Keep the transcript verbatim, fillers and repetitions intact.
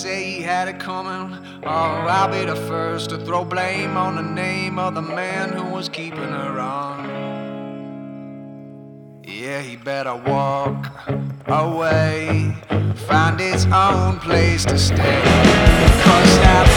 say he had it coming, or I'll be the first to throw blame on the name of the man who was keeping her on. Yeah, he better walk away, find his own place to stay, 'cause